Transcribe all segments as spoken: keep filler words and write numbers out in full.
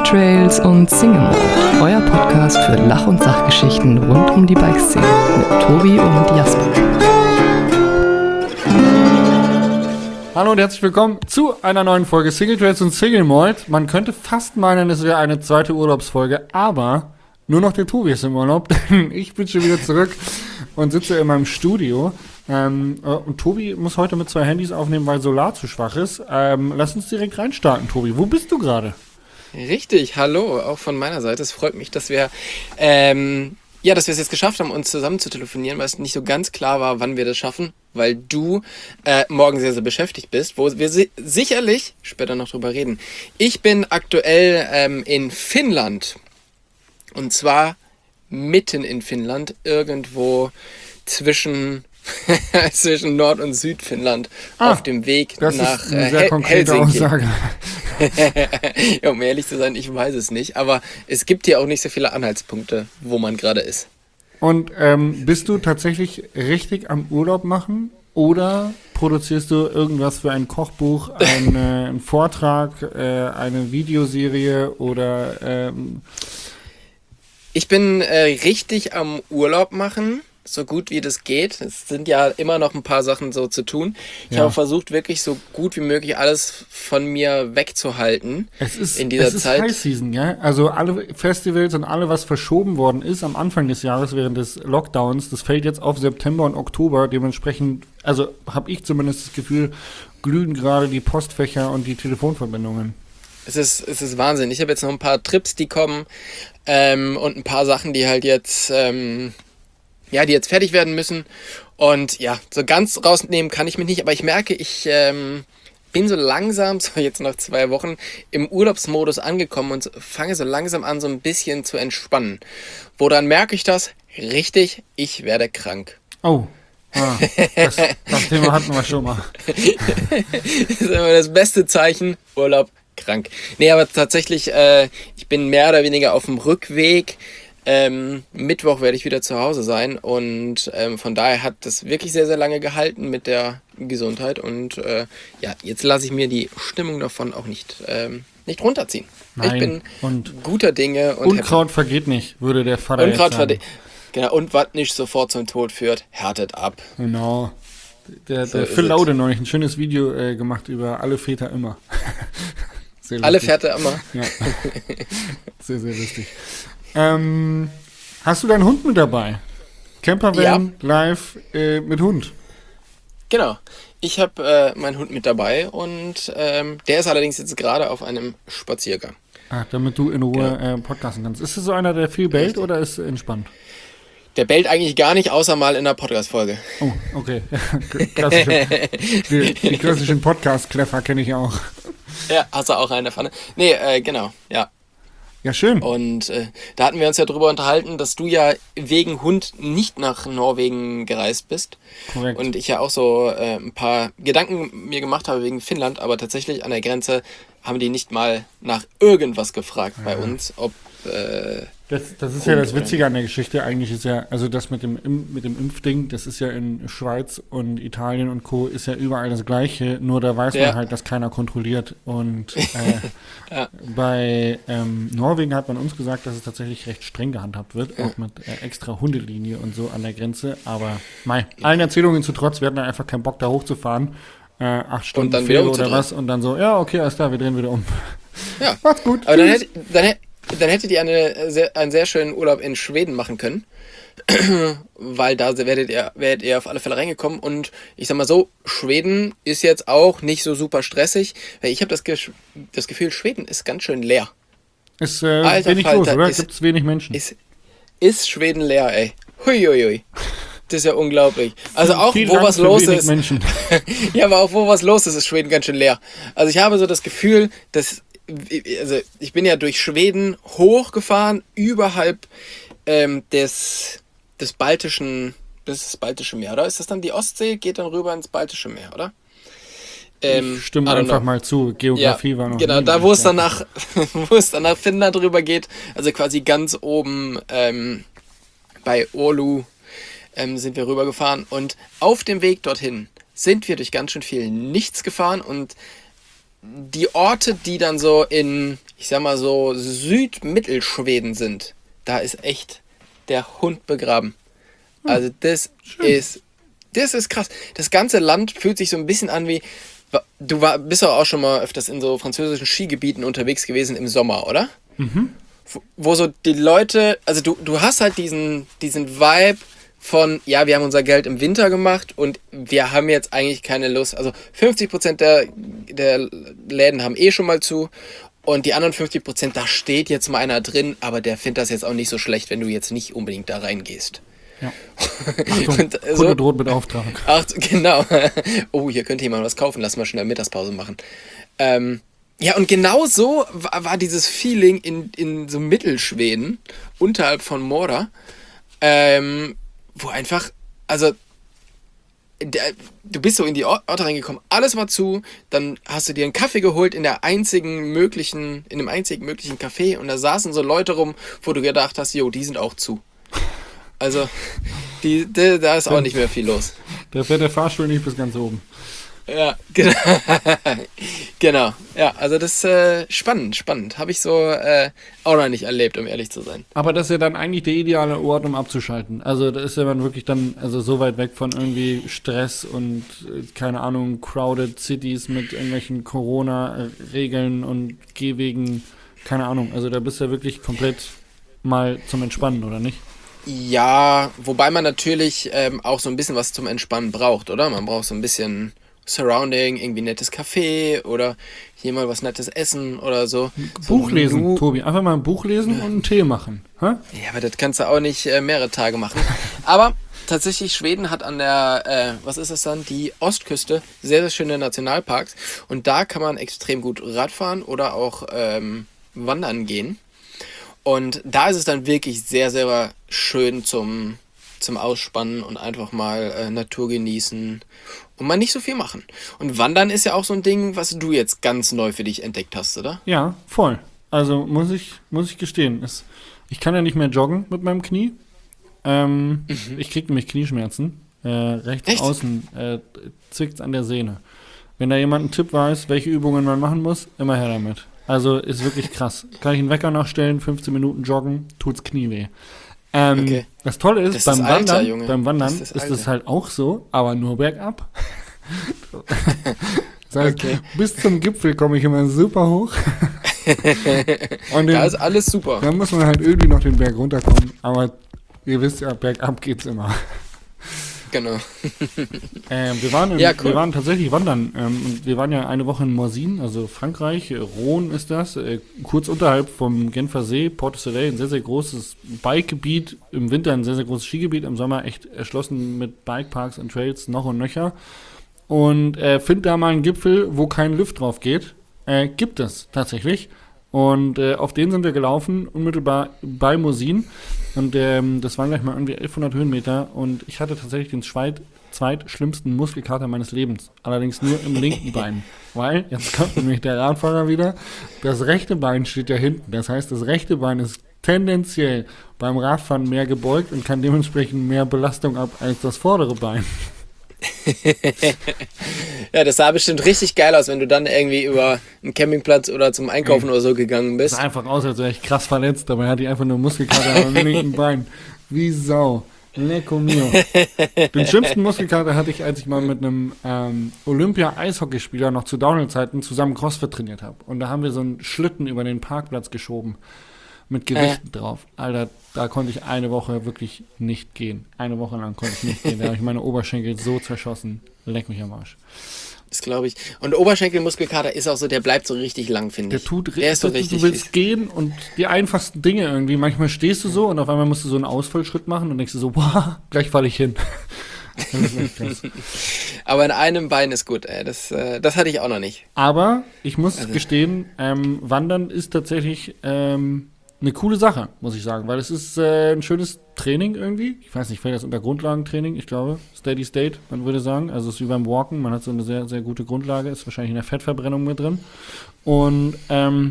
Trails und Single Mode, euer Podcast für Lach- und Sachgeschichten rund um die Bikeszene mit Tobi und Jasper. Hallo und herzlich willkommen zu einer neuen Folge Single Trails und Single Malt. Man könnte fast meinen, es wäre eine zweite Urlaubsfolge, aber nur noch der Tobi ist im Urlaub. Ich bin schon wieder zurück und sitze in meinem Studio. Ähm, und Tobi muss heute mit zwei Handys aufnehmen, weil Solar zu schwach ist. Ähm, lass uns direkt reinstarten, Tobi. Wo bist du gerade? Richtig, hallo, auch von meiner Seite. Es freut mich, dass wir ähm, ja, dass wir es jetzt geschafft haben, uns zusammen zu telefonieren, weil es nicht so ganz klar war, wann wir das schaffen, weil du äh, morgen sehr, sehr beschäftigt bist, wo wir si- sicherlich später noch drüber reden. Ich bin aktuell ähm, in Finnland und zwar mitten in Finnland, irgendwo zwischen zwischen Nord- und Südfinnland Ah, auf dem Weg das nach ist eine äh, sehr Hel- konkrete Helsinki. Aussage. Ja, um ehrlich zu sein, ich weiß es nicht. Aber es gibt hier auch nicht so viele Anhaltspunkte, wo man gerade ist. Und ähm, bist du tatsächlich richtig am Urlaub machen oder produzierst du irgendwas für ein Kochbuch, ein, äh, einen Vortrag, äh, eine Videoserie oder ähm, Ich bin äh, richtig am Urlaub machen, so gut wie das geht. Es sind ja immer noch ein paar Sachen so zu tun. Ich Ja. habe versucht, wirklich so gut wie möglich alles von mir wegzuhalten es ist, in dieser es ist Zeit. High Season, ja? Also alle Festivals und alle, was verschoben worden ist am Anfang des Jahres während des Lockdowns, das fällt jetzt auf September und Oktober. Dementsprechend, also habe ich zumindest das Gefühl, glühen gerade die Postfächer und die Telefonverbindungen. Es ist, es ist Wahnsinn. Ich habe jetzt noch ein paar Trips, die kommen ähm, und ein paar Sachen, die halt jetzt, ähm, ja, die jetzt fertig werden müssen. Und ja, so ganz rausnehmen kann ich mich nicht, aber ich merke, ich ähm, bin so langsam, so jetzt nach zwei Wochen, im Urlaubsmodus angekommen und fange so langsam an, so ein bisschen zu entspannen. Woran merke ich das? Richtig, ich werde krank. Oh, ah, das, das Thema hatten wir schon mal. Das ist immer das beste Zeichen, Urlaub, krank. Nee, aber tatsächlich, äh, ich bin mehr oder weniger auf dem Rückweg. Ähm, Mittwoch werde ich wieder zu Hause sein und ähm, von daher hat das wirklich sehr, sehr lange gehalten mit der Gesundheit und äh, ja, jetzt lasse ich mir die Stimmung davon auch nicht, ähm, nicht runterziehen. Nein, Ich bin und guter Dinge und Unkraut vergeht nicht, würde der Vater happy. Unkraut jetzt sagen. verde- Genau, und was nicht sofort zum Tod führt, härtet ab. Genau. Der, So der ist Phil es. Laude neulich ein schönes Video äh, gemacht über alle Väter immer. Sehr Alle lustig. Fährte immer. Ja. Sehr, sehr lustig. Ähm, hast du deinen Hund mit dabei? Campervan live äh, mit Hund. Genau. Ich habe äh, meinen Hund mit dabei und ähm, der ist allerdings jetzt gerade auf einem Spaziergang. Ah, damit du in Ruhe äh, podcasten kannst. Ist es so einer, der viel bellt oder ist entspannt? Der bellt eigentlich gar nicht, außer mal in der Podcast-Folge. Oh, okay. Klassische, die, die klassischen Podcast-Kleffer kenne ich auch. Ja, hast du auch einen in der Pfanne? Nee, äh, genau, ja. Ja, schön. Und äh, da hatten wir uns ja drüber unterhalten, dass du ja wegen Hund nicht nach Norwegen gereist bist. Korrekt. Und ich ja auch so äh, ein paar Gedanken mir gemacht habe wegen Finnland, aber tatsächlich an der Grenze haben die nicht mal nach irgendwas gefragt bei uns, ob... Äh, Das, das ist ja das Hund, Witzige an der Geschichte. Eigentlich ist ja, also das mit dem, Im- mit dem Impfding, das ist ja in Schweiz und Italien und Co. ist ja überall das Gleiche, nur da weiß Ja. man halt, dass keiner kontrolliert. Und äh, Ja. bei ähm, Norwegen hat man uns gesagt, dass es tatsächlich recht streng gehandhabt wird, auch mit äh, extra Hundelinie und so an der Grenze. Aber mei, allen Erzählungen zu trotz, wir hatten da einfach keinen Bock, da hochzufahren. Äh, acht Stunden dann wieder Fähre oder umzudrehen. was und dann so, ja, okay, alles klar, wir drehen wieder um. ja. Macht's gut. Aber dann, tschüss. hätt, dann, hätt, dann hättet ihr eine, sehr, einen sehr schönen Urlaub in Schweden machen können. Weil da werdet ihr, werdet ihr auf alle Fälle reingekommen. Und ich sag mal so, Schweden ist jetzt auch nicht so super stressig. Weil ich habe das, Ge- das Gefühl, Schweden ist ganz schön leer. Ist äh, Alter wenig Falter, los, oder? ist- Gibt's wenig Menschen. Ist, ist Schweden leer, ey. Huiuiui. Das ist ja unglaublich. Also auch, Viel wo Dank was für los wenig ist. Menschen. Ja, aber auch wo was los ist, ist Schweden ganz schön leer. Also ich habe so das Gefühl, dass, also ich bin ja durch Schweden hochgefahren, überhalb ähm, des, des Baltischen, das ist das Baltische Meer, oder? Ist das dann die Ostsee? Geht dann rüber ins Baltische Meer, oder? Ähm, Ich stimme I don't einfach know. mal zu. Geografie Ja, war noch genau, nie da mein wo es Stärke. dann nach, wo es dann nach Finnland rüber geht, also quasi ganz oben ähm, bei Oulu ähm, sind wir rübergefahren und auf dem Weg dorthin sind wir durch ganz schön viel Nichts gefahren und die Orte, die dann so in ich sag mal so, Südmittelschweden sind, da ist echt der Hund begraben. Also das Schön. ist, das ist krass. Das ganze Land fühlt sich so ein bisschen an wie, du war, bist doch auch schon mal öfters in so französischen Skigebieten unterwegs gewesen im Sommer, oder? Mhm. Wo, wo so die Leute, also du, du hast halt diesen, diesen Vibe von, ja, wir haben unser Geld im Winter gemacht und wir haben jetzt eigentlich keine Lust. Also fünfzig Prozent der, der Läden haben eh schon mal zu und die anderen fünfzig Prozent, da steht jetzt mal einer drin, aber der findet das jetzt auch nicht so schlecht, wenn du jetzt nicht unbedingt da reingehst. Ja. Achtung, Und Kunde so- droht mit Auftrag. Ach, genau. Oh, hier könnte jemand was kaufen. Lass mal schnell Mittagspause machen. Ähm, ja, und genau so war, war dieses Feeling in, in so Mittelschweden, unterhalb von Mora, ähm, wo einfach, also, der, du bist so in die Or- Orte reingekommen, alles war zu, dann hast du dir einen Kaffee geholt in der einzigen möglichen, in dem einzigen möglichen Café und da saßen so Leute rum, wo du gedacht hast, jo, die sind auch zu. Also, die, die, da ist auch nicht mehr viel los. Da fährt der Fahrstuhl nicht bis ganz oben. Ja, genau. Genau. Ja, also das ist äh, spannend, spannend. Habe ich so äh, auch noch nicht erlebt, um ehrlich zu sein. Aber das ist ja dann eigentlich der ideale Ort, um abzuschalten. Also da ist ja man wirklich dann also so weit weg von irgendwie Stress und äh, keine Ahnung, crowded Cities mit irgendwelchen Corona-Regeln und Gehwegen, keine Ahnung. Also da bist du ja wirklich komplett mal zum Entspannen, oder nicht? Ja, wobei man natürlich ähm, auch so ein bisschen was zum Entspannen braucht, oder? Man braucht so ein bisschen Surrounding, irgendwie nettes Café oder hier mal was nettes essen oder so. Buch So lesen, nu- Tobi. Einfach mal ein Buch lesen und einen Tee machen. Hä? Ja, aber das kannst du auch nicht äh, mehrere Tage machen. Aber tatsächlich, Schweden hat an der, äh, was ist das dann, die Ostküste sehr, sehr schöne Nationalparks. Und da kann man extrem gut Radfahren oder auch ähm, wandern gehen. Und da ist es dann wirklich sehr, sehr schön zum, zum Ausspannen und einfach mal äh, Natur genießen und mal nicht so viel machen. Und Wandern ist ja auch so ein Ding, was du jetzt ganz neu für dich entdeckt hast, oder? Ja, voll. Also muss ich, muss ich gestehen. Es, ich kann ja nicht mehr joggen mit meinem Knie. Ähm, Ich kriege nämlich Knieschmerzen. Äh, rechts Echt? außen äh, zwickt an der Sehne. Wenn da jemand einen Tipp weiß, welche Übungen man machen muss, immer her damit. Also ist wirklich krass. Kann ich einen Wecker nachstellen, fünfzehn Minuten joggen, tut's Knie weh. Ähm, Okay. Das Tolle ist, Das ist beim das Alter, Wandern, Junge. beim Wandern Das ist ist, das es Alter. halt auch so, aber nur bergab. Das heißt, Okay. bis zum Gipfel komme ich immer super hoch. Und den, Da ist alles super. dann muss man halt irgendwie noch den Berg runterkommen. Aber ihr wisst ja, bergab geht's immer. Genau. Ähm, wir, waren in, Ja, cool. wir waren tatsächlich wandern. Ähm, und wir waren ja eine Woche in Morzine, also Frankreich. äh, Rhône ist das. Äh, kurz unterhalb vom Genfer See, Porte Soleil, ein sehr, sehr großes Bikegebiet. Im Winter ein sehr, sehr großes Skigebiet. Im Sommer echt erschlossen mit Bikeparks und Trails noch und nöcher. Und äh, find da mal einen Gipfel, wo kein Lift drauf geht. Äh, gibt es tatsächlich. Und äh, auf den sind wir gelaufen, unmittelbar bei Morzine. Und ähm, das waren gleich mal irgendwie elfhundert Höhenmeter. Und ich hatte tatsächlich den zweit, zweitschlimmsten Muskelkater meines Lebens. Allerdings nur im linken Bein. Weil, jetzt kommt nämlich der Radfahrer wieder, das rechte Bein steht ja hinten. Das heißt, das rechte Bein ist tendenziell beim Radfahren mehr gebeugt und kann dementsprechend mehr Belastung ab als das vordere Bein. Ja, das sah bestimmt richtig geil aus, wenn du dann irgendwie über einen Campingplatz oder zum Einkaufen oder so gegangen Das bist. sah einfach aus, als wäre ich krass verletzt, dabei hatte ich einfach nur Muskelkater am linken Bein. Wie Sau. Lecco mio. Den schlimmsten Muskelkater hatte ich, als ich mal mit einem ähm, Olympia-Eishockeyspieler noch zu Downhill-Zeiten zusammen Crossfit trainiert habe. Und da haben wir so einen Schlitten über den Parkplatz geschoben. Mit Gewichten drauf. Alter, da konnte ich eine Woche wirklich nicht gehen. Eine Woche lang konnte ich nicht gehen. Da habe ich meine Oberschenkel so zerschossen. Leck mich am Arsch. Das glaube ich. Und der Oberschenkelmuskelkater ist auch so, der bleibt so richtig lang, finde Der ich. tut der ist so du, richtig. du willst gehen und die einfachsten Dinge irgendwie. Manchmal stehst du so und auf einmal musst du so einen Ausfallschritt machen und denkst du so, boah, gleich falle ich hin. Das ist echt krass. Aber in einem Bein ist gut, ey. Das, äh, das hatte ich auch noch nicht. Aber ich muss Also- gestehen, ähm, Wandern ist tatsächlich ähm, eine coole Sache, muss ich sagen, weil es ist äh, ein schönes Training irgendwie. Ich weiß nicht, fällt das unter Grundlagentraining? Ich glaube, Steady State, man würde sagen. Also es ist wie beim Walken, man hat so eine sehr, sehr gute Grundlage, ist wahrscheinlich in der Fettverbrennung mit drin. Und ähm,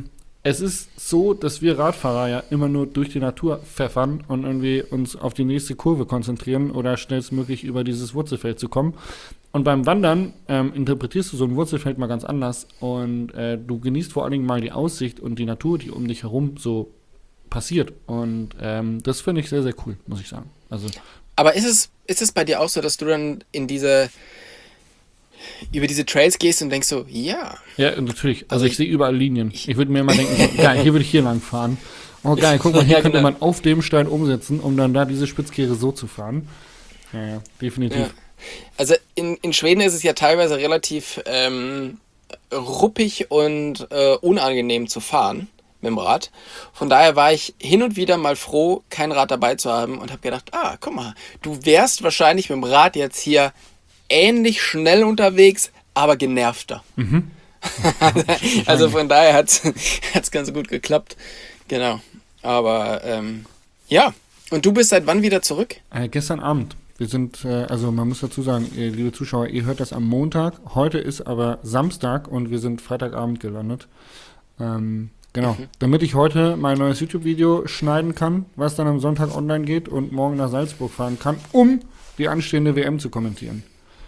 es ist so, dass wir Radfahrer ja immer nur durch die Natur pfeffern und irgendwie uns auf die nächste Kurve konzentrieren oder schnellstmöglich über dieses Wurzelfeld zu kommen. Und beim Wandern ähm, interpretierst du so ein Wurzelfeld mal ganz anders und äh, du genießt vor allen Dingen mal die Aussicht und die Natur, die um dich herum so passiert. Und ähm, das finde ich sehr, sehr cool, muss ich sagen. Also, Aber ist es, ist es bei dir auch so, dass du dann in diese über diese Trails gehst und denkst so, ja. Ja, natürlich. Also, Also ich, ich- sehe überall Linien. Ich, ich würde mir immer denken, so, geil, hier würde ich hier lang fahren. Oh geil, guck mal, hier Ja, könnte genau. man auf dem Stein umsetzen, um dann da diese Spitzkehre so zu fahren. Ja, ja, definitiv. Ja. Also in, in Schweden ist es ja teilweise relativ ähm, ruppig und äh, unangenehm zu fahren mit dem Rad. Von daher war ich hin und wieder mal froh, kein Rad dabei zu haben und habe gedacht, ah, guck mal, du wärst wahrscheinlich mit dem Rad jetzt hier ähnlich schnell unterwegs, aber genervter. Also von daher hat es ganz gut geklappt. Genau. Aber ähm, ja, und du bist seit wann wieder zurück? Äh, gestern Abend. Wir sind, äh, also man muss dazu sagen, äh, liebe Zuschauer, ihr hört das am Montag. Heute ist aber Samstag und wir sind Freitagabend gelandet. Ähm, genau. Damit ich heute mein neues YouTube-Video schneiden kann, was dann am Sonntag online geht und morgen nach Salzburg fahren kann, um die anstehende W M zu kommentieren.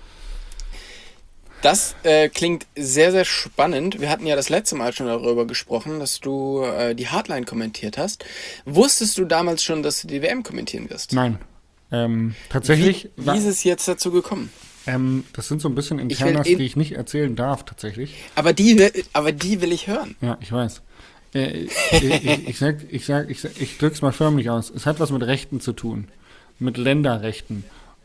Das äh, klingt sehr, sehr spannend. Wir hatten ja das letzte Mal schon darüber gesprochen, dass du äh, die Hardline kommentiert hast. Wusstest du damals schon, dass du die W M kommentieren wirst? Nein. Ähm, tatsächlich, Wie, wa- wie ist es jetzt dazu gekommen? ähm, das sind so ein bisschen Ich will Internas, in- die ich nicht erzählen darf, tatsächlich. Aber die, will- aber die will ich hören. Ja, ich weiß. Äh, ich, ich, ich sag, ich sag, ich, sag, ich drück's mal förmlich aus. Es hat was mit Rechten zu tun. Mit Länderrechten.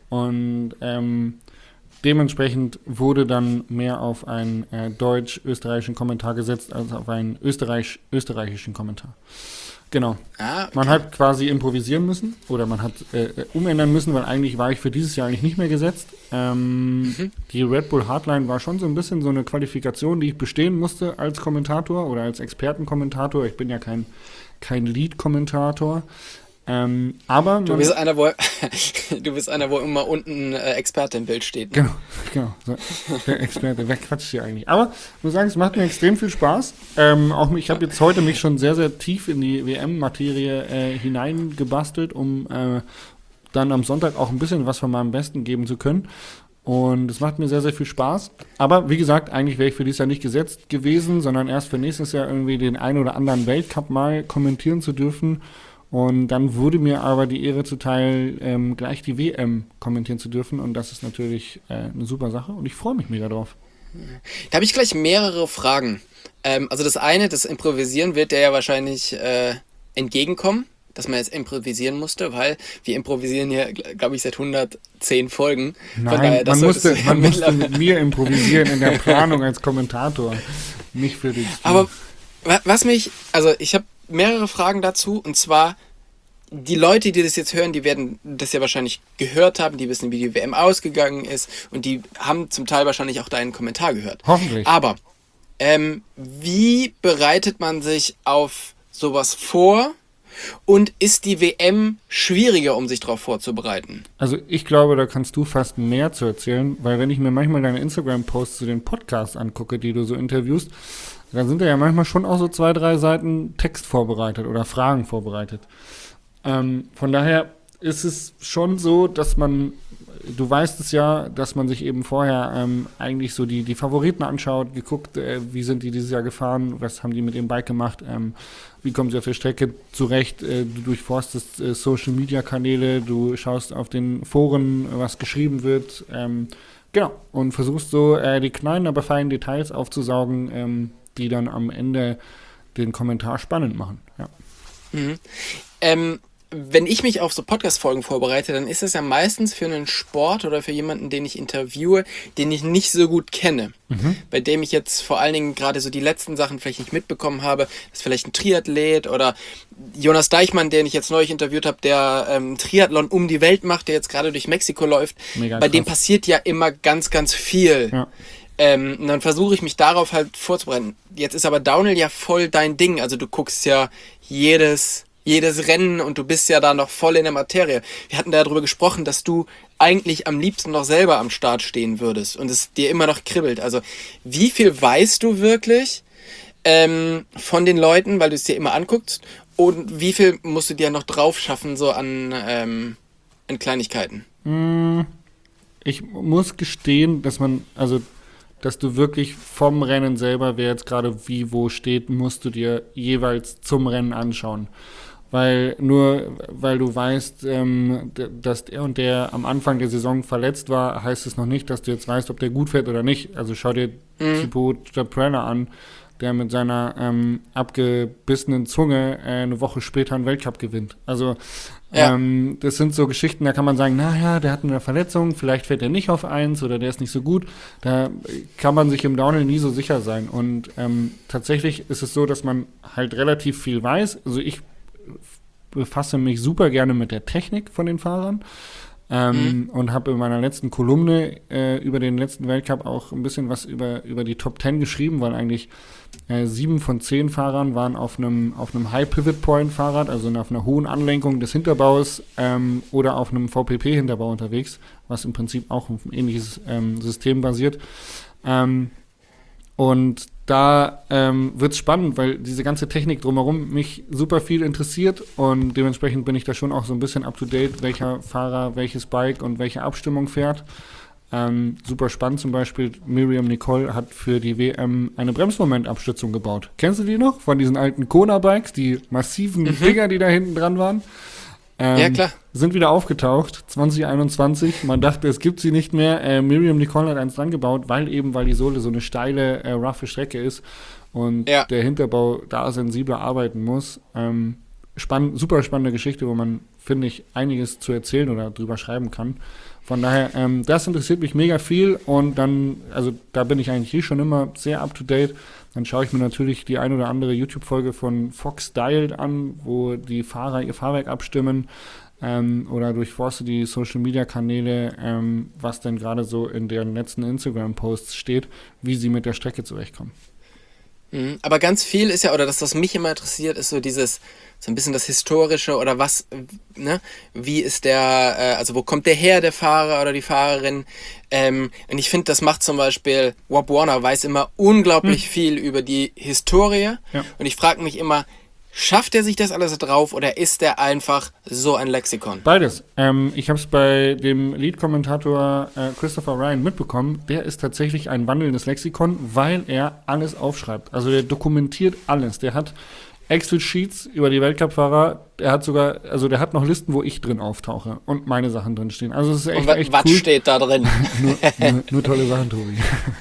Und ähm, dementsprechend wurde dann mehr auf einen äh, deutsch-österreichischen Kommentar gesetzt, als auf einen österreich österreichischen Kommentar. Genau. Ah, okay. Man hat quasi improvisieren müssen oder man hat äh, äh, umändern müssen, weil eigentlich war ich für dieses Jahr eigentlich nicht mehr gesetzt. Ähm, Die Red Bull Hardline war schon so ein bisschen so eine Qualifikation, die ich bestehen musste als Kommentator oder als Expertenkommentator. Ich bin ja kein, kein Lead-Kommentator. Ähm, aber Du man- bist einer, wo, du bist einer, wo immer unten äh, Experte im Bild steht. Ne? Genau, genau. So, der Experte, wer quatscht hier eigentlich? Aber ich muss sagen, es macht mir extrem viel Spaß. Ähm, auch ich habe jetzt heute mich schon sehr, sehr tief in die W M-Materie äh, hineingebastelt, um äh, dann am Sonntag auch ein bisschen was von meinem Besten geben zu können. Und es macht mir sehr, sehr viel Spaß. Aber wie gesagt, eigentlich wäre ich für dieses Jahr nicht gesetzt gewesen, sondern erst für nächstes Jahr irgendwie den einen oder anderen Weltcup mal kommentieren zu dürfen. Und dann wurde mir aber die Ehre zuteil, ähm, gleich die W M kommentieren zu dürfen. Und das ist natürlich äh, eine super Sache und ich freue mich mega drauf. Da habe ich gleich mehrere Fragen. Ähm, also das eine, das Improvisieren wird dir ja wahrscheinlich äh, entgegenkommen, dass man jetzt improvisieren musste, weil wir improvisieren ja, glaube ich, seit hundertzehn Folgen. Von daher, Nein, das man musste, solltest du ja man musste mittlerweile- mit mir improvisieren in der Planung als Kommentator. Nicht für den Stream. Aber wa- was mich, also ich habe mehrere Fragen dazu und zwar die Leute, die das jetzt hören, die werden das ja wahrscheinlich gehört haben, die wissen, wie die W M ausgegangen ist und die haben zum Teil wahrscheinlich auch deinen Kommentar gehört. Hoffentlich. Aber ähm, wie bereitet man sich auf sowas vor und ist die W M schwieriger, um sich darauf vorzubereiten? Also ich glaube, da kannst du fast mehr zu erzählen, weil wenn ich mir manchmal deine Instagram-Posts zu den Podcasts angucke, die du so interviewst, dann sind da ja manchmal schon auch so zwei, drei Seiten Text vorbereitet oder Fragen vorbereitet. Ähm, von daher ist es schon so, dass man, du weißt es ja, dass man sich eben vorher ähm, eigentlich so die, die Favoriten anschaut, geguckt, äh, wie sind die dieses Jahr gefahren, was haben die mit dem Bike gemacht, ähm, wie kommen sie auf der Strecke zurecht, äh, du durchforstest äh, Social-Media-Kanäle, du schaust auf den Foren, was geschrieben wird, ähm, genau, und versuchst so äh, die kleinen, aber feinen Details aufzusaugen, ähm, die dann am Ende den Kommentar spannend machen. Ja. Mhm. Ähm, wenn ich mich auf so Podcast-Folgen vorbereite, dann ist das ja meistens für einen Sport oder für jemanden, den ich interviewe, den ich nicht so gut kenne. Bei dem ich jetzt vor allen Dingen gerade so die letzten Sachen vielleicht nicht mitbekommen habe. Das ist vielleicht ein Triathlet oder Jonas Deichmann, den ich jetzt neulich interviewt habe, der ähm, Triathlon um die Welt macht, der jetzt gerade durch Mexiko läuft. Mega Bei dem krass. passiert ja immer ganz, ganz viel. Ja. Ähm, und dann versuche ich mich darauf halt vorzubereiten. Jetzt ist aber Downhill ja voll dein Ding. Also du guckst ja jedes, jedes Rennen und du bist ja da noch voll in der Materie. Wir hatten da darüber gesprochen, dass du eigentlich am liebsten noch selber am Start stehen würdest und es dir immer noch kribbelt. Also wie viel weißt du wirklich? ähm, von den Leuten, weil du es dir immer anguckst? Und wie viel musst du dir noch drauf schaffen, so an, ähm, an Kleinigkeiten? Ich muss gestehen, dass man, also, dass du wirklich vom Rennen selber, wer jetzt gerade wie wo steht, musst du dir jeweils zum Rennen anschauen. Weil nur, weil du weißt, ähm, d- dass der und der am Anfang der Saison verletzt war, heißt es noch nicht, dass du jetzt weißt, ob der gut fährt oder nicht. Also schau dir Mhm. Thibaut Prella an, der mit seiner ähm, abgebissenen Zunge äh, eine Woche später einen Weltcup gewinnt. Also Ja. ähm, das sind so Geschichten, da kann man sagen, naja, der hat eine Verletzung, vielleicht fährt er nicht auf eins oder der ist nicht so gut. Da kann man sich im Downhill nie so sicher sein. Und ähm, tatsächlich ist es so, dass man halt relativ viel weiß. Also ich befasse mich super gerne mit der Technik von den Fahrern. Ähm, und habe in meiner letzten Kolumne äh, über den letzten Weltcup auch ein bisschen was über, über die Top Ten geschrieben, weil eigentlich äh, sieben von zehn Fahrern waren auf einem auf einem High Pivot Point Fahrrad, also auf einer hohen Anlenkung des Hinterbaus ähm, oder auf einem V P P Hinterbau unterwegs, was im Prinzip auch auf ein ähnliches ähm, System basiert. Ähm, und da ähm, wird es spannend, weil diese ganze Technik drumherum mich super viel interessiert und dementsprechend bin ich da schon auch so ein bisschen up to date, welcher Fahrer welches Bike und welche Abstimmung fährt. Ähm, super spannend zum Beispiel, Miriam Nicole hat für die W M eine Bremsmomentabstützung gebaut. Kennst du die noch? Von diesen alten Kona-Bikes, die massiven Mhm. Dinger, die da hinten dran waren? Ähm, Ja, klar. Sind wieder aufgetaucht, zwanzig einundzwanzig. Man dachte, es gibt sie nicht mehr. Äh, Miriam Nicole hat eins dran gebaut, weil eben, weil die Sohle so eine steile, äh, roughe Strecke ist und Ja. der Hinterbau da sensibler arbeiten muss. Ähm, spann super spannende Geschichte, wo man, finde ich, einiges zu erzählen oder drüber schreiben kann. Von daher, ähm, das interessiert mich mega viel und dann, also da bin ich eigentlich hier schon immer sehr up to date. Dann schaue ich mir natürlich die ein oder andere YouTube-Folge von Fox Dialed an, wo die Fahrer ihr Fahrwerk abstimmen ähm, oder durchforste die Social-Media-Kanäle, ähm, was denn gerade so in deren letzten Instagram-Posts steht, wie sie mit der Strecke zurechtkommen. Mhm. Aber ganz viel ist ja, oder das, was mich immer interessiert, ist so dieses, so ein bisschen das Historische oder was, äh, ne? Wie ist der, äh, also wo kommt der her, der Fahrer oder die Fahrerin? Ähm, und ich finde, das macht zum Beispiel, Rob Warner weiß immer unglaublich viel über die Historie. Ja. Und ich frage mich immer, schafft er sich das alles drauf oder ist der einfach so ein Lexikon? Beides. Ähm, ich habe es bei dem Lead-Kommentator äh, Christopher Ryan mitbekommen. Der ist tatsächlich ein wandelndes Lexikon, weil er alles aufschreibt. Also der dokumentiert alles. Der hat Excel-Sheets über die Weltcup-Fahrer. Der hat sogar, also der hat noch Listen, wo ich drin auftauche und meine Sachen drin stehen. Also es ist echt, Und wa- echt was cool. steht da drin? nur, nur, nur tolle Sachen, Tobi.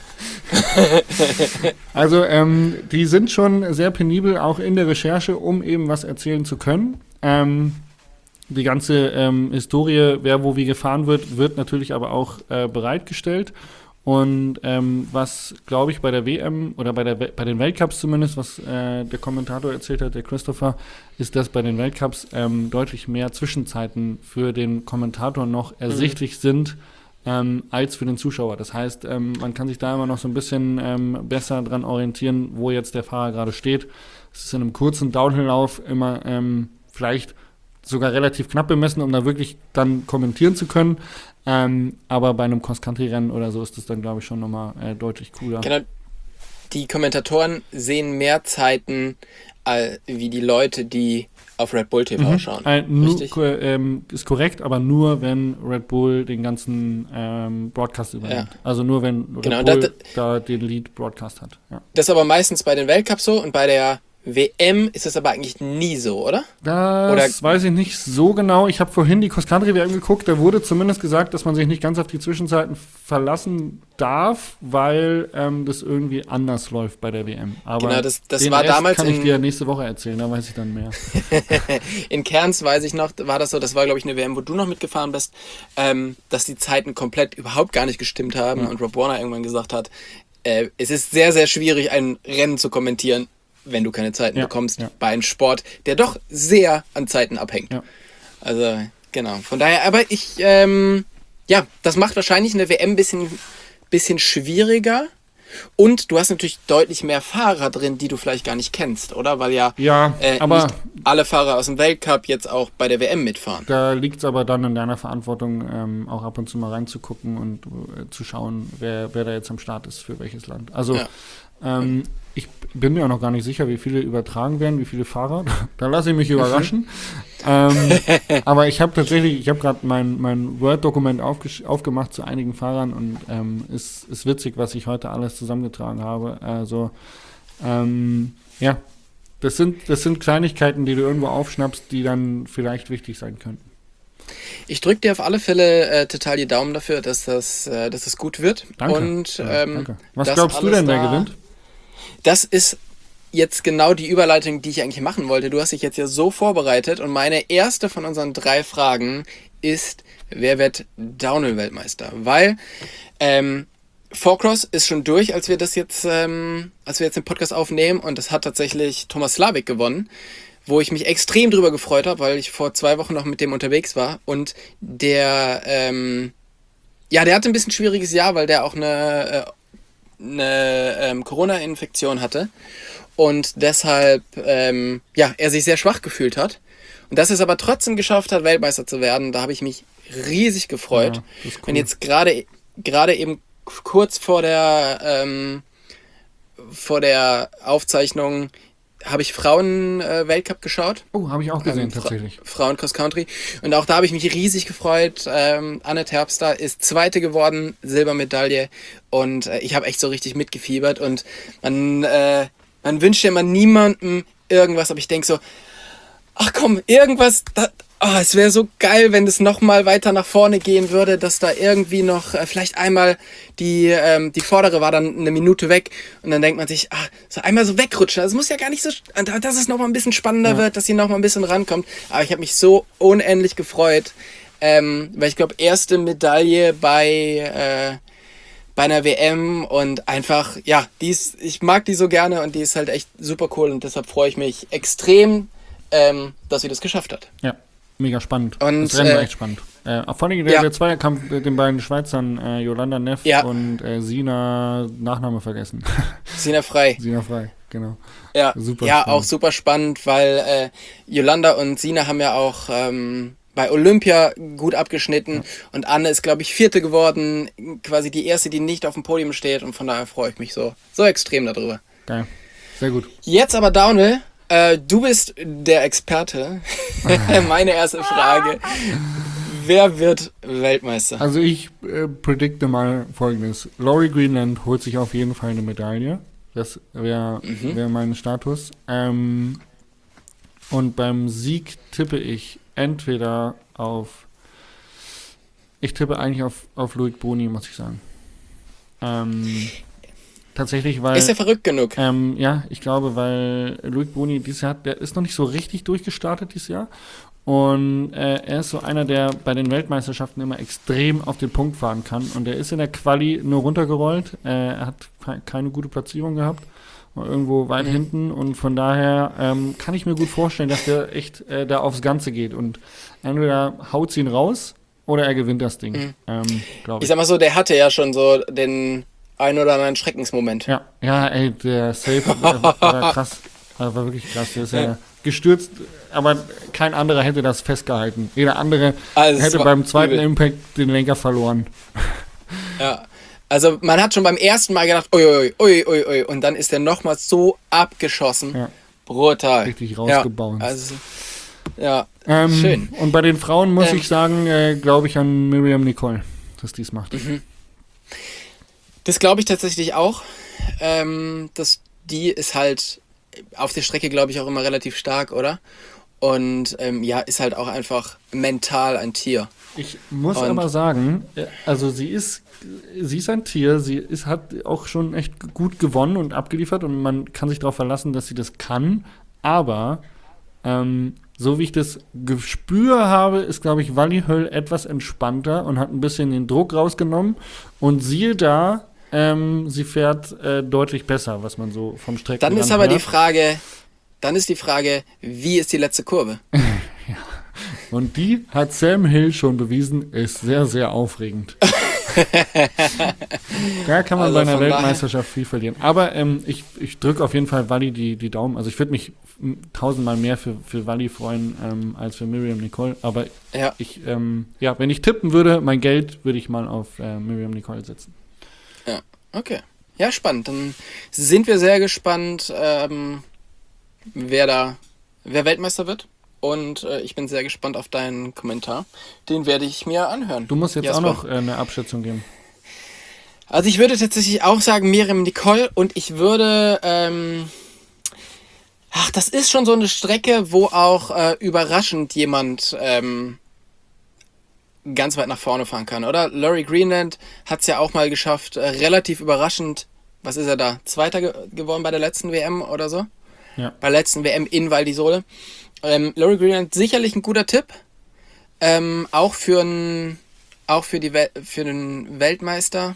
Also ähm, die sind schon sehr penibel, auch in der Recherche, um eben was erzählen zu können. Ähm, die ganze ähm, Historie, wer wo wie gefahren wird, wird natürlich aber auch äh, bereitgestellt. Und ähm, was, glaube ich, bei der W M oder bei, der, We- bei den Weltcups zumindest, was äh, der Kommentator erzählt hat, der Christopher, ist, dass bei den Weltcups ähm, deutlich mehr Zwischenzeiten für den Kommentator noch ersichtlich sind, ähm, als für den Zuschauer. Das heißt, ähm, man kann sich da immer noch so ein bisschen ähm, besser dran orientieren, wo jetzt der Fahrer gerade steht. Es ist in einem kurzen Downhill-Lauf immer ähm, vielleicht sogar relativ knapp bemessen, um da wirklich dann kommentieren zu können. Ähm, aber bei einem Cross-Country-Rennen oder so ist das dann, glaube ich, schon nochmal äh, deutlich cooler. Genau. Die Kommentatoren sehen mehr Zeiten äh, wie die Leute, die auf Red Bull T V schauen. Äh, nur, Richtig? ko- ähm, ist korrekt, aber nur, wenn Red Bull den ganzen ähm, Broadcast übernimmt. Ja. Also nur, wenn Red Genau, Bull das- da den Lead-Broadcast hat. Ja. Das ist aber meistens bei den Weltcups so und bei der W M ist es aber eigentlich nie so, oder? Das Oder- weiß ich nicht so genau. Ich habe vorhin die Cross-Country-W M geguckt. Da wurde zumindest gesagt, dass man sich nicht ganz auf die Zwischenzeiten verlassen darf, weil ähm, das irgendwie anders läuft bei der W M. Aber Genau, das- das den war Rest damals kann ich in- dir nächste Woche erzählen, da weiß ich dann mehr. In Cairns weiß ich noch, war das so, das war glaube ich eine W M, wo du noch mitgefahren bist, ähm, dass die Zeiten komplett überhaupt gar nicht gestimmt haben und Rob Warner irgendwann gesagt hat, äh, es ist sehr, sehr schwierig, ein Rennen zu kommentieren, wenn du keine Zeiten Ja, bekommst, ja. bei einem Sport, der doch sehr an Zeiten abhängt. Ja. Also, genau. Von daher, aber ich, ähm, ja, das macht wahrscheinlich eine W M ein bisschen, bisschen schwieriger. Und du hast natürlich deutlich mehr Fahrer drin, die du vielleicht gar nicht kennst, oder? Weil ja, Ja, äh, aber nicht alle Fahrer aus dem Weltcup jetzt auch bei der W M mitfahren. da liegt es aber dann in deiner Verantwortung, ähm, auch ab und zu mal reinzugucken und äh, zu schauen, wer, wer da jetzt am Start ist für welches Land. Also Ja. Ähm, ich bin mir auch noch gar nicht sicher, wie viele übertragen werden, wie viele Fahrer. Da lasse ich mich überraschen. ähm, aber ich habe tatsächlich, ich habe gerade mein, mein Word-Dokument aufgesch- aufgemacht zu einigen Fahrern und ähm, ist, ist witzig, was ich heute alles zusammengetragen habe. Also, ähm, ja, das sind, das sind Kleinigkeiten, die du irgendwo aufschnappst, die dann vielleicht wichtig sein könnten. Ich drücke dir auf alle Fälle äh, total die Daumen dafür, dass das, äh, dass das gut wird. Danke. Und, Ja, ähm, danke. Was dass glaubst du alles denn, wer da- gewinnt? Das ist jetzt genau die Überleitung, die ich eigentlich machen wollte. Du hast dich jetzt ja so vorbereitet und meine erste von unseren drei Fragen ist, wer wird Downhill-Weltmeister? Weil ähm, Forecross ist schon durch, als wir das jetzt, ähm, als wir jetzt den Podcast aufnehmen und das hat tatsächlich Thomas Slavik gewonnen, wo ich mich extrem drüber gefreut habe, weil ich vor zwei Wochen noch mit dem unterwegs war und der, ähm, ja, der hatte ein bisschen schwieriges Jahr, weil der auch eine, äh, eine ähm, Corona-Infektion hatte und deshalb, ähm, ja, er sich sehr schwach gefühlt hat und dass er es aber trotzdem geschafft hat, Weltmeister zu werden, da habe ich mich riesig gefreut. Ja, das ist cool. Und jetzt gerade gerade eben kurz vor der ähm, vor der Aufzeichnung habe ich Frauen-Weltcup geschaut. Oh, habe ich auch gesehen, Ähm, Fra- tatsächlich. Frauen Cross Country. Und auch da habe ich mich riesig gefreut. Ähm, Anne Terpstra ist Zweite geworden, Silbermedaille. Und äh, ich habe echt so richtig mitgefiebert. Und man, äh, man wünscht ja immer niemandem irgendwas, aber ich denke so, ach komm, irgendwas, da, oh, es wäre so geil, wenn es noch mal weiter nach vorne gehen würde, dass da irgendwie noch äh, vielleicht einmal die, ähm, die vordere war dann eine Minute weg und dann denkt man sich, ah, so einmal so wegrutschen. Also es muss ja gar nicht so, dass es noch mal ein bisschen spannender Ja. wird, dass sie noch mal ein bisschen rankommt. Aber ich habe mich so unendlich gefreut, ähm, weil ich glaube, erste Medaille bei äh, bei einer W M und einfach, ja, die ist, ich mag die so gerne und die ist halt echt super cool und deshalb freue ich mich extrem, ähm, dass sie das geschafft hat. Ja, mega spannend. Und, das Rennen war äh, echt spannend. Äh, vor allem der, ja. der Zweierkampf mit den beiden Schweizern, äh, Yolanda Neff Ja. und äh, Sina, Nachname vergessen. Sina Frei. Sina Frei, genau. Ja, Super ja spannend. auch super spannend, weil äh, Yolanda und Sina haben ja auch ähm, bei Olympia gut abgeschnitten und Anne ist, glaube ich, Vierte geworden, quasi die Erste, die nicht auf dem Podium steht und von daher freue ich mich so, so extrem darüber. Geil. Sehr gut. Jetzt aber Downhill, äh, du bist der Experte. Meine erste Frage, wer wird Weltmeister? Also ich äh, predikte mal Folgendes. Laurie Greenland holt sich auf jeden Fall eine Medaille. Das wäre Mhm. wär mein Status. Ähm, und beim Sieg tippe ich entweder auf... Ich tippe eigentlich auf, auf Loic Boni, muss ich sagen. Ähm, tatsächlich, weil... Ist er verrückt genug? Ähm, ja, ich glaube, weil Loic Boni dieses Jahr, der ist noch nicht so richtig durchgestartet dieses Jahr. Und äh, er ist so einer, der bei den Weltmeisterschaften immer extrem auf den Punkt fahren kann. Und er ist in der Quali nur runtergerollt. Äh, er hat ke- keine gute Platzierung gehabt. War irgendwo weit Mhm. hinten. Und von daher ähm, kann ich mir gut vorstellen, dass der echt äh, da aufs Ganze geht. Und entweder haut ihn raus oder er gewinnt das Ding. Mhm. Ähm, glaube Ich ich. sag mal so, der hatte ja schon so den ein oder anderen Schreckensmoment. Ja, ja, ey, der Safe war, war krass. War wirklich krass. Der ist ja gestürzt, aber kein anderer hätte das festgehalten. Jeder andere Also es hätte war beim zweiten übel. Impact den Lenker verloren. Ja. Also man hat schon beim ersten Mal gedacht, ui, ui, ui, ui, ui, und dann ist der nochmal so abgeschossen. Ja. Brutal. Richtig Ja, rausgebounced. also, ja, Ähm, schön. Und bei den Frauen muss Ähm. ich sagen, äh, glaube ich an Miriam Nicole, dass die es macht. Mhm. Das glaube ich tatsächlich auch. Ähm, dass die ist halt auf der Strecke, glaube ich, auch immer relativ stark, oder? Und ähm, ja, ist halt auch einfach mental ein Tier. Ich muss Und- aber sagen, äh, also sie ist, sie ist ein Tier, sie ist, hat auch schon echt gut gewonnen und abgeliefert und man kann sich darauf verlassen, dass sie das kann, aber ähm, so wie ich das Gespür habe, ist, glaube ich, Wally Höll etwas entspannter und hat ein bisschen den Druck rausgenommen und siehe da, ähm, sie fährt äh, deutlich besser, was man so vom Strecken Dann ist aber die Frage, dann ist die Frage, wie ist die letzte Kurve? Und die hat Sam Hill schon bewiesen, ist sehr, sehr aufregend. Da kann man Also bei einer von daher- Weltmeisterschaft viel verlieren. Aber ähm, ich, ich drücke auf jeden Fall Wally die, die Daumen. Also ich würde mich m, tausendmal mehr für, für Wally freuen ähm, als für Miriam Nicole. Aber Ja, ich, ähm, ja, wenn ich tippen würde, mein Geld würde ich mal auf äh, Miriam Nicole setzen. okay. Ja, spannend. Dann sind wir sehr gespannt, ähm, wer da, wer Weltmeister wird. Und äh, ich bin sehr gespannt auf deinen Kommentar. Den werde ich mir anhören. Du musst jetzt Jasper. auch noch äh, eine Abschätzung geben. Also ich würde tatsächlich auch sagen Miriam Nicole und ich würde, ähm, ach, das ist schon so eine Strecke, wo auch äh, überraschend jemand ähm, ganz weit nach vorne fahren kann, oder? Laurie Greenland hat es ja auch mal geschafft, äh, relativ überraschend, was ist er da, Zweiter ge- geworden bei der letzten W M oder so? Ja. Bei der letzten W M in Val d'Isole. Ähm, Laurie Greenland sicherlich ein guter Tipp, ähm, auch für, ein, auch für, die Wel- für den Weltmeister.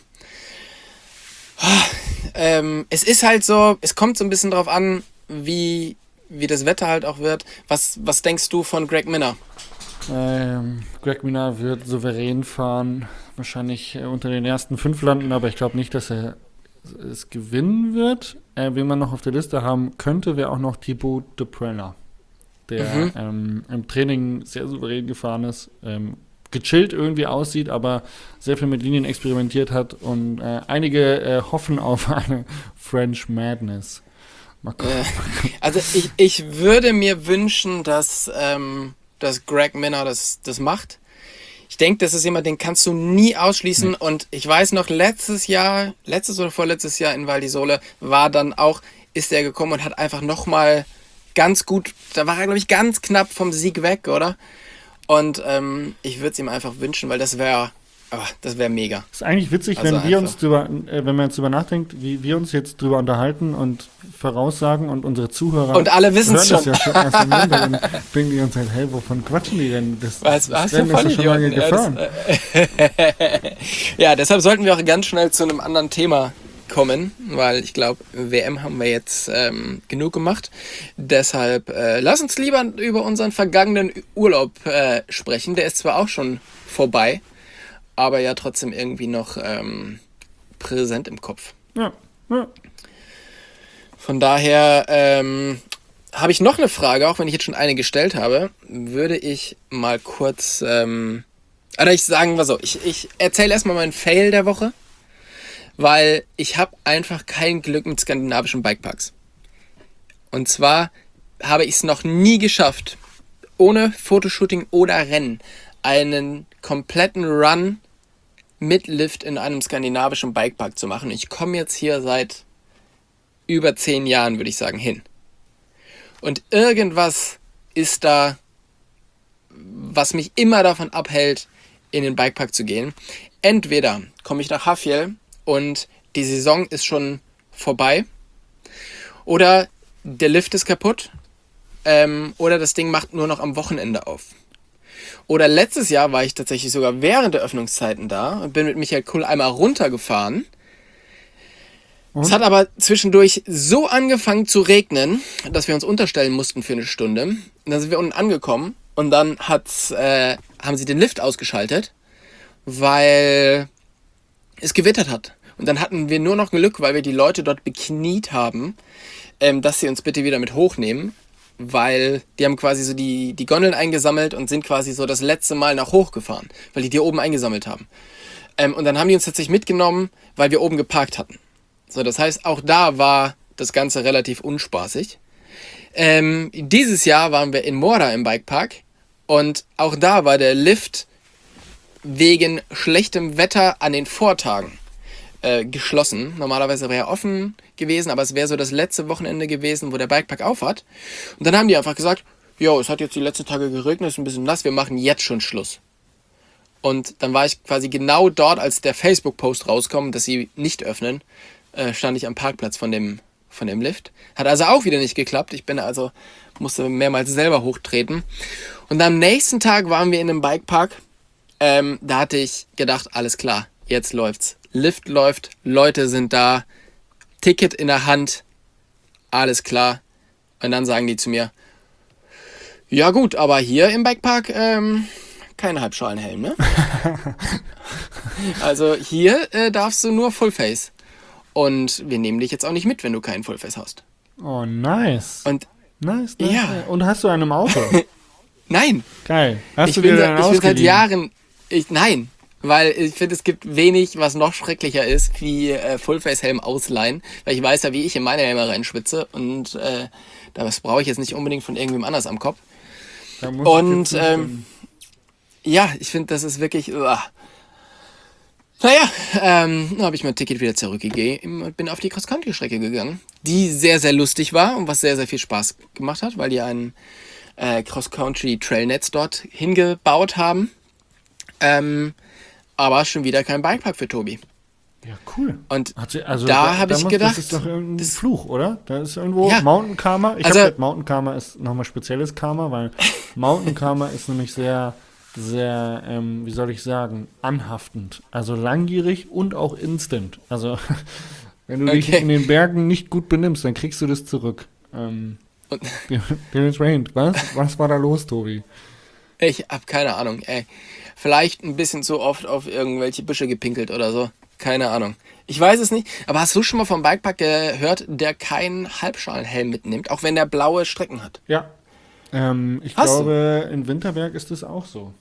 Ähm, es ist halt so, es kommt so ein bisschen drauf an, wie, wie das Wetter halt auch wird. Was, was denkst du von Greg Minna? Ähm, Greg Minna wird souverän fahren, wahrscheinlich äh, unter den ersten fünf landen, aber ich glaube nicht, dass er es gewinnen wird. Äh, wen man noch auf der Liste haben könnte, wäre auch noch Thibaut de Prella, der Mhm. ähm, im Training sehr souverän gefahren ist, ähm, gechillt irgendwie aussieht, aber sehr viel mit Linien experimentiert hat und äh, einige äh, hoffen auf eine French Madness. Mal gucken. Äh, also ich, ich würde mir wünschen, dass, ähm, dass Greg Minna das, das macht. Ich denke, das ist jemand, den kannst du nie ausschließen. Nee. Und ich weiß noch, letztes Jahr, letztes oder vorletztes Jahr in Val d'Isole war dann auch, ist er gekommen und hat einfach nochmal ganz gut, da war er, glaube ich, ganz knapp vom Sieg weg, oder? Und ähm, ich würde es ihm einfach wünschen, weil das wäre, das wäre mega. Ist eigentlich witzig, Also wenn wir einfach. uns drüber, äh, wenn man jetzt drüber nachdenkt, wie wir uns jetzt drüber unterhalten und voraussagen und unsere Zuhörer Und alle wissen es hören schon. das ja schon erst am Montag und denken die ganze Zeit, hey, wovon quatschen die denn? Das, Was, das was für Rennen ist ja schon lange Vollidioten. gefahren. Ja, das, äh, ja, deshalb sollten wir auch ganz schnell zu einem anderen Thema kommen, weil ich glaube, W M haben wir jetzt ähm, genug gemacht. Deshalb äh, lass uns lieber über unseren vergangenen Urlaub äh, sprechen. Der ist zwar auch schon vorbei, aber ja trotzdem irgendwie noch ähm, präsent im Kopf. Ja, ja. Von daher ähm, habe ich noch eine Frage, auch wenn ich jetzt schon eine gestellt habe, würde ich mal kurz, ähm, oder ich sagen wir so, ich, ich erzähle erstmal meinen Fail der Woche, weil ich habe einfach kein Glück mit skandinavischen Bikeparks. Und zwar habe ich es noch nie geschafft, ohne Fotoshooting oder Rennen einen kompletten Run mit Lift in einem skandinavischen Bikepark zu machen. Ich komme jetzt hier seit über zehn Jahren, würde ich sagen, hin. Und irgendwas ist da, was mich immer davon abhält, in den Bikepark zu gehen. Entweder komme ich nach Hafjell und die Saison ist schon vorbei, oder der Lift ist kaputt, ähm, oder das Ding macht nur noch am Wochenende auf. Oder letztes Jahr war ich tatsächlich sogar während der Öffnungszeiten da und bin mit Michael Kull einmal runtergefahren. Und? Es hat aber zwischendurch so angefangen zu regnen, dass wir uns unterstellen mussten für eine Stunde. Und dann sind wir unten angekommen und dann hat's, äh, haben sie den Lift ausgeschaltet, weil es gewittert hat. Und dann hatten wir nur noch Glück, weil wir die Leute dort bekniet haben, ähm, dass sie uns bitte wieder mit hochnehmen, weil die haben quasi so die, die Gondeln eingesammelt und sind quasi so das letzte Mal nach hoch gefahren, weil die die oben eingesammelt haben. Ähm, und dann haben die uns tatsächlich mitgenommen, weil wir oben geparkt hatten. So, das heißt, auch da war das Ganze relativ unspaßig. Ähm, dieses Jahr waren wir in Mora im Bikepark und auch da war der Lift wegen schlechtem Wetter an den Vortagen äh, geschlossen. Normalerweise wäre er offen gewesen, aber es wäre so das letzte Wochenende gewesen, wo der Bikepark auf hat. Und dann haben die einfach gesagt, jo, es hat jetzt die letzten Tage geregnet, ist ein bisschen nass, wir machen jetzt schon Schluss. Und dann war ich quasi genau dort, als der Facebook-Post rauskam, dass sie nicht öffnen, äh, stand ich am Parkplatz von dem, von dem Lift. Hat also auch wieder nicht geklappt. Ich bin also, musste mehrmals selber hochtreten. Und am nächsten Tag waren wir in einem Bikepark. Ähm, da hatte ich gedacht, alles klar, jetzt läuft's. Lift läuft, Leute sind da, Ticket in der Hand, alles klar. Und dann sagen die zu mir, ja gut, aber hier im Bikepark ähm, kein Halbschalenhelm, ne? Also hier äh, darfst du nur Fullface. Und wir nehmen dich jetzt auch nicht mit, wenn du keinen Fullface hast. Oh, nice. Und nice, nice. Ja. Und hast du einen im Auto? nein, Geil. Hast ich du bin, dir seit- dann ich bin seit ausgeliehen? Jahren, ich, nein, weil ich finde, es gibt wenig, was noch schrecklicher ist, wie äh, Fullface-Helm ausleihen, weil ich weiß ja, wie ich in meine Helme reinschwitze und äh, das brauche ich jetzt nicht unbedingt von irgendwem anders am Kopf. Da muss Und ich jetzt ähm, ja, ich finde, das ist wirklich... Uah. Naja, ähm, dann habe ich mein Ticket wieder zurückgegeben und bin auf die Cross-Country-Strecke gegangen, die sehr, sehr lustig war und was sehr, sehr viel Spaß gemacht hat, weil die ein äh, Cross-Country-Trailnetz dort hingebaut haben. Ähm, aber schon wieder kein Bikepark für Tobi. Ja, cool. Und Hat sie, also da habe ich muss, gedacht, das ist doch irgendein das- Fluch, oder? Da ist irgendwo Ja. Mountain Karma. Ich Also- habe Mountain Karma ist nochmal spezielles Karma, weil Mountain Karma ist nämlich sehr, sehr, ähm, wie soll ich sagen, anhaftend. Also langjährig und auch instant. Also wenn du dich Okay. in den Bergen nicht gut benimmst, dann kriegst du das zurück. Ähm, Und- dementsprechend, was? Was war da los, Tobi? Ich hab keine Ahnung, ey. Vielleicht ein bisschen zu oft auf irgendwelche Büsche gepinkelt oder so. Keine Ahnung. Ich weiß es nicht. Aber hast du schon mal vom Bikepark gehört, der keinen Halbschalenhelm mitnimmt, auch wenn der blaue Strecken hat? Ja. Ähm, ich Hast du? glaube, in Winterberg ist das auch so.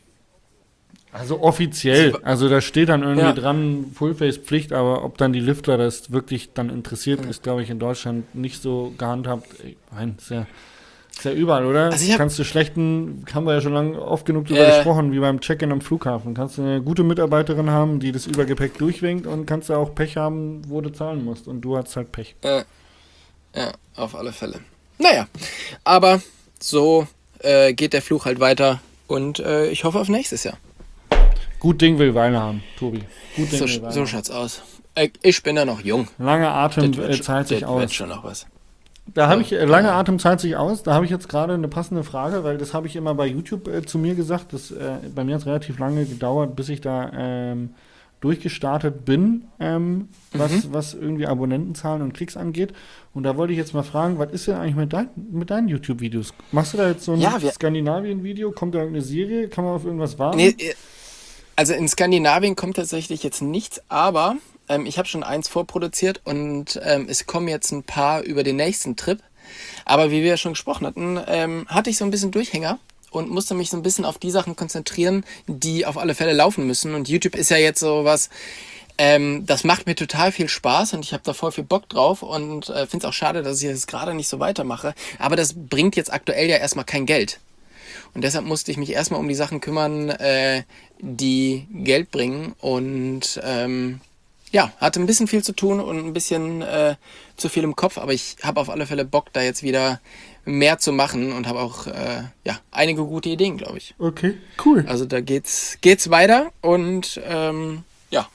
Also offiziell. Also da steht dann irgendwie Ja. dran, Fullface-Pflicht, aber ob dann die Lifter das wirklich dann interessiert, ist, glaube ich, in Deutschland nicht so gehandhabt. Ich meine, ist ja, ist ja überall, oder? Also ich hab- Kannst du schlechten, haben wir ja schon lange oft genug drüber Ja. gesprochen, wie beim Check-in am Flughafen. Kannst du eine gute Mitarbeiterin haben, die das Übergepäck durchwinkt und kannst du auch Pech haben, wo du zahlen musst. Und du hast halt Pech. Ja, ja, auf alle Fälle. Naja, aber so äh, geht der Fluch halt weiter und äh, ich hoffe auf nächstes Jahr. Gut Ding will Weile haben, Tobi. Gut Ding So, will Weile so haben. schaut's aus. Äh, Ich bin ja noch jung. Lange Atem Das wird äh, schon- zahlt sich das aus. wird schon noch was. Da habe Ja, ich, äh, lange genau. Atem zahlt sich aus, da habe ich jetzt gerade eine passende Frage, weil das habe ich immer bei YouTube äh, zu mir gesagt, das, äh, bei mir hat es relativ lange gedauert, bis ich da ähm, durchgestartet bin, ähm, was, Mhm. was irgendwie Abonnentenzahlen und Klicks angeht. Und da wollte ich jetzt mal fragen, was ist denn eigentlich mit, dein, mit deinen YouTube-Videos? Machst du da jetzt so ein Ja, wir- Skandinavien-Video? Kommt da irgendeine Serie? Kann man auf irgendwas warten? Nee, äh, also in Skandinavien kommt tatsächlich jetzt nichts, aber ähm, ich habe schon eins vorproduziert und ähm, es kommen jetzt ein paar über den nächsten Trip. Aber wie wir ja schon gesprochen hatten, ähm, hatte ich so ein bisschen Durchhänger und musste mich so ein bisschen auf die Sachen konzentrieren, die auf alle Fälle laufen müssen. Und YouTube ist ja jetzt so was, ähm, das macht mir total viel Spaß und ich habe da voll viel Bock drauf und äh, finde es auch schade, dass ich das gerade nicht so weitermache. Aber das bringt jetzt aktuell ja erstmal kein Geld. Und deshalb musste ich mich erstmal um die Sachen kümmern, äh, die Geld bringen. Und ähm, ja, hatte ein bisschen viel zu tun und ein bisschen äh, zu viel im Kopf. Aber ich habe auf alle Fälle Bock, da jetzt wieder mehr zu machen und habe auch äh, ja, einige gute Ideen, glaube ich. Okay, cool. Also da geht's, geht's weiter und ähm, ja,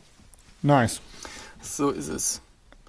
Nice. so ist es.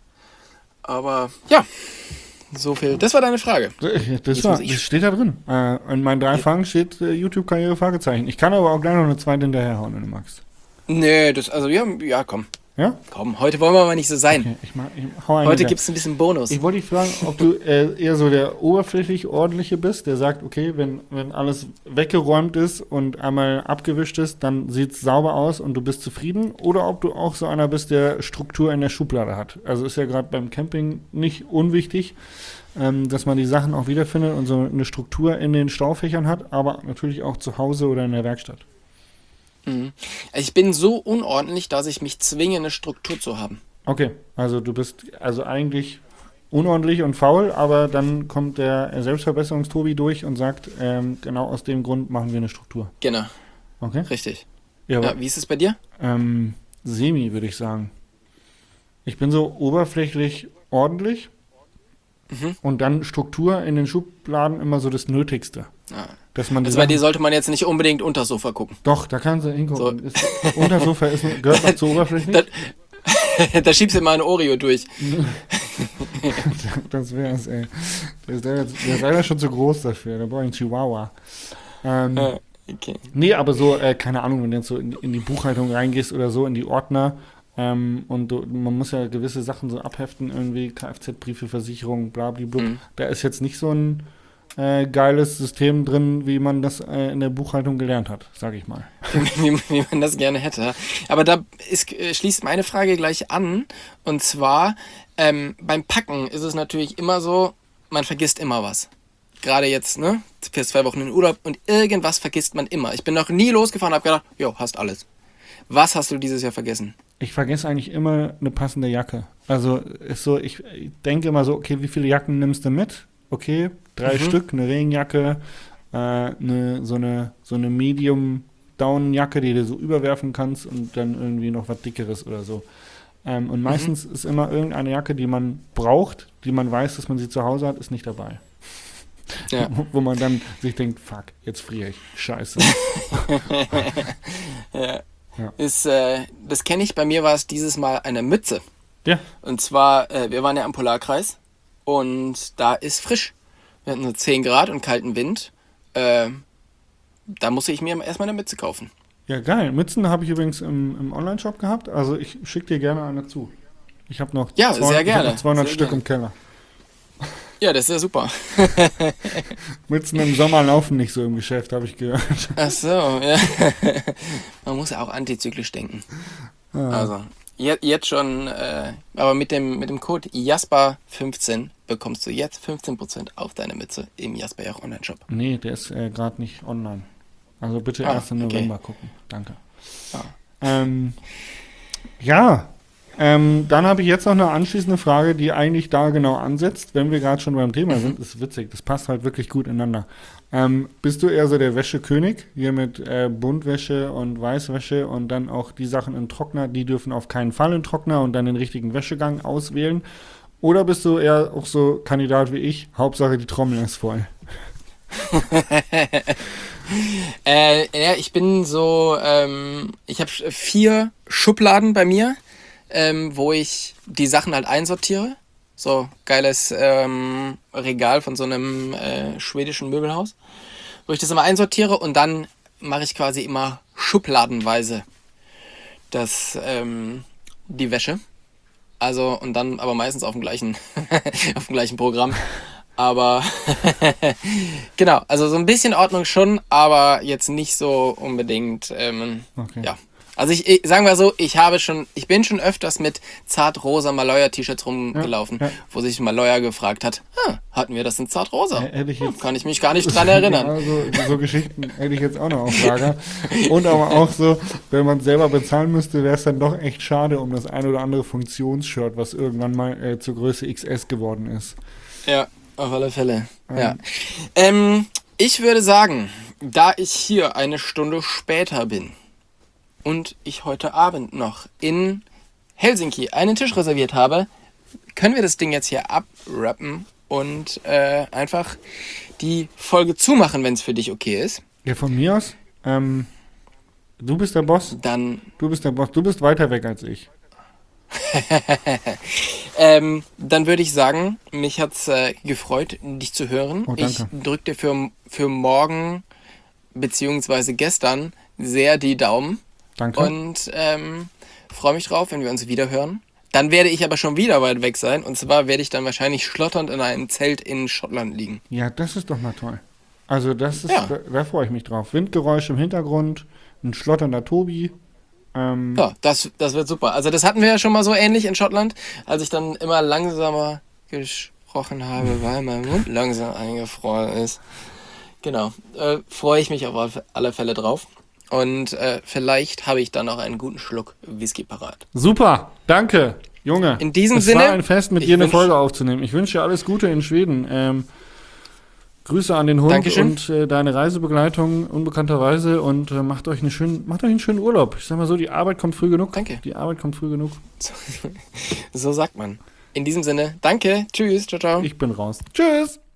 Aber ja, so viel. Das war deine Frage. Das, Jetzt war, muss ich- das steht da drin. Äh, in meinen drei Fragen steht äh, YouTube-Karriere Fragezeichen. Ich kann aber auch gleich noch eine zweite hinterherhauen, wenn du magst. Nee, das, also ja, ja, komm. Ja? Komm, heute wollen wir aber nicht so sein. Okay, ich, mach, ich hau einen Heute hinterher. gibt's ein bisschen Bonus. Ich wollte dich fragen, ob du äh, eher so der oberflächlich ordentliche bist, der sagt, okay, wenn, wenn alles weggeräumt ist und einmal abgewischt ist, dann sieht es sauber aus und du bist zufrieden, oder ob du auch so einer bist, der Struktur in der Schublade hat. Also ist ja gerade beim Camping nicht unwichtig, ähm, dass man die Sachen auch wiederfindet und so eine Struktur in den Staufächern hat, aber natürlich auch zu Hause oder in der Werkstatt. Mhm. Ich bin so unordentlich, dass ich mich zwinge, eine Struktur zu haben. Okay, also du bist also eigentlich unordentlich und faul, aber dann kommt der Selbstverbesserungstobi durch und sagt, ähm, genau aus dem Grund machen wir eine Struktur. Genau, Okay? richtig. Ja, Ja, wie ist es bei dir? ähm, semi, würde ich sagen. Ich bin so oberflächlich ordentlich Mhm. und dann Struktur in den Schubladen immer so das Nötigste. Ah. Dass man die Also bei dir Sachen, sollte man jetzt nicht unbedingt unter das Sofa gucken. doch, da kannst du hingucken. Ist, Untersofa ist, gehört noch zur Oberfläche. Da, da schiebst du mal ein Oreo durch. Das wäre es, ey. Der ist, der, ist, der ist leider schon zu groß dafür. Da brauche ich einen Chihuahua. Ähm, Ah, okay. Nee, aber so, äh, keine Ahnung, wenn du jetzt so in, in die Buchhaltung reingehst oder so, in die Ordner, ähm, und du, man muss ja gewisse Sachen so abheften, irgendwie Kfz-Briefe, Versicherung, blablabla. Mhm. Da ist jetzt nicht so ein äh, geiles System drin, wie man das äh, in der Buchhaltung gelernt hat, sage ich mal. Wie, wie man das gerne hätte. Aber da ist, äh, schließt meine Frage gleich an. Und zwar, ähm, beim Packen ist es natürlich immer so, man vergisst immer was. Gerade jetzt, ne? Fährst zwei Wochen in Urlaub und irgendwas vergisst man immer. Ich bin noch nie losgefahren und habe gedacht, jo, hast alles. Was hast du dieses Jahr vergessen? Ich vergesse eigentlich immer eine passende Jacke. Also ist so, ich denke immer so, okay, wie viele Jacken nimmst du mit? Okay, drei Mhm. Stück, eine Regenjacke, äh, eine, so eine, so eine Medium-Down-Jacke, die du so überwerfen kannst und dann irgendwie noch was Dickeres oder so. Ähm, und meistens ist immer irgendeine Jacke, die man braucht, die man weiß, dass man sie zu Hause hat, ist nicht dabei. Ja. Wo, wo man dann sich denkt, fuck, jetzt friere ich. Scheiße. Ja. Ja. Ist, äh, das kenne ich, bei mir war es dieses Mal eine Mütze. Ja, Und zwar, äh, wir waren ja am Polarkreis und da ist frisch. Wir hatten so zehn Grad und kalten Wind. Äh, da musste ich mir erstmal eine Mütze kaufen. ja, geil. Mützen habe ich übrigens im, im Online-Shop gehabt. Also ich schicke dir gerne eine zu. Ich habe noch, Ja, zweihundert sehr gerne. Ich hab noch zweihundert Sehr Stück gerne. im Keller. Ja, das ist ja super. Mützen im Sommer laufen nicht so im Geschäft, habe ich gehört. Ach so, ja. Man muss ja auch antizyklisch denken. Ah. Also, je, jetzt schon, äh, aber mit dem, mit dem Code Jasper fünfzehn bekommst du jetzt fünfzehn Prozent auf deine Mütze im Jasper Online-Shop. Nee, der ist äh, gerade nicht online. Also bitte Ah, erst im okay. November gucken. Danke. Ah. Ähm, ja, ähm, dann habe ich jetzt noch eine anschließende Frage, die eigentlich da genau ansetzt, wenn wir gerade schon beim Thema sind. Ist witzig, das passt halt wirklich gut ineinander. Ähm, bist du eher so der Wäschekönig, hier mit äh, Buntwäsche und Weißwäsche und dann auch die Sachen im Trockner, die dürfen auf keinen Fall im Trockner und dann den richtigen Wäschegang auswählen? Oder bist du eher auch so Kandidat wie ich, Hauptsache die Trommel ist voll? Äh, ja, ich bin so, ähm, ich habe vier Schubladen bei mir, ähm, wo ich die Sachen halt einsortiere. So geiles ähm, Regal von so einem äh, schwedischen Möbelhaus, wo ich das immer einsortiere und dann mache ich quasi immer schubladenweise das, ähm, die Wäsche. Also und dann aber meistens auf dem gleichen, auf dem gleichen Programm. Aber genau, also so ein bisschen Ordnung schon, aber jetzt nicht so unbedingt, ähm, Okay. ja. Also ich, ich sagen wir so, ich habe schon, ich bin schon öfters mit zartrosa Maloya-T-Shirts rumgelaufen, Ja, ja. wo sich Maloya gefragt hat, ah, hatten wir das in zartrosa? Äh, hätte ich Hm, jetzt- kann ich mich gar nicht dran erinnern. Ja, so, so Geschichten hätte ich jetzt auch noch auf Lager. Und aber auch so, wenn man es selber bezahlen müsste, wäre es dann doch echt schade um das ein oder andere Funktionsshirt, was irgendwann mal äh, zur Größe X S geworden ist. Ja, auf alle Fälle. Ja. Ähm, ich würde sagen, da ich hier eine Stunde später bin und ich heute Abend noch in Helsinki einen Tisch reserviert habe, können wir das Ding jetzt hier abrappen und äh, einfach die Folge zumachen, wenn es für dich okay ist. Ja, von mir aus, ähm, du bist der Boss, Dann, du bist der Boss, du bist weiter weg als ich. ähm, dann würde ich sagen, mich hat's äh, gefreut, dich zu hören. Oh, ich danke. drücke dir für, für morgen beziehungsweise gestern sehr die Daumen. Danke. Und ähm, freue mich drauf, wenn wir uns wieder hören. Dann werde ich aber schon wieder weit weg sein. Und zwar werde ich dann wahrscheinlich schlotternd in einem Zelt in Schottland liegen. Ja, das ist doch mal toll. Also das ist, Ja. da, da freue ich mich drauf. Windgeräusche im Hintergrund, ein schlotternder Tobi. Ähm, Ja, das, das wird super. Also das hatten wir ja schon mal so ähnlich in Schottland, als ich dann immer langsamer gesprochen habe, weil mein Mund langsam eingefroren ist. Genau. Äh, freue ich mich auf alle Fälle drauf. Und äh, vielleicht habe ich dann noch einen guten Schluck Whisky parat. Super, danke, Junge. In diesem es Sinne, war ein Fest, mit ich dir eine wünsch- Folge aufzunehmen. Ich wünsche dir alles Gute in Schweden. Ähm, Grüße an den Hund Dankeschön. und äh, deine Reisebegleitung unbekannterweise und äh, macht euch eine schönen, macht euch einen schönen Urlaub. Ich sag mal so, die Arbeit kommt früh genug. Danke. Die Arbeit kommt früh genug. So sagt man. In diesem Sinne, danke, tschüss, ciao, ciao. Ich bin raus. Tschüss.